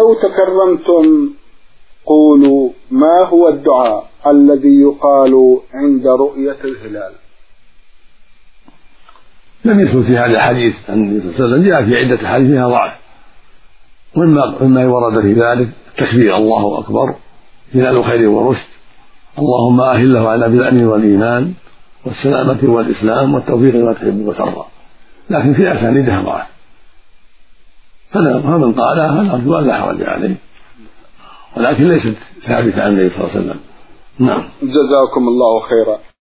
لو تكرمتم قولوا ما هو الدعاء الذي يقال عند رؤية الهلال؟ لم يثبت في هذا الحديث عن النبي صلى الله عليه وسلم، جاء في عدة حديث فيها ضعف، مما ورد في ذلك التكبير الله أكبر هلال خير ورشد، اللهم أهله على بالأمن والإيمان والسلامة والإسلام والتوفيق لما تحب وترضى، لكن في أسانيدها ضعف، فمن قالها فنرجو أن لا حرج عليه، ولكن ليست ثابتة عن النبي صلى الله عليه وسلم. نعم. جزاكم الله خيرا.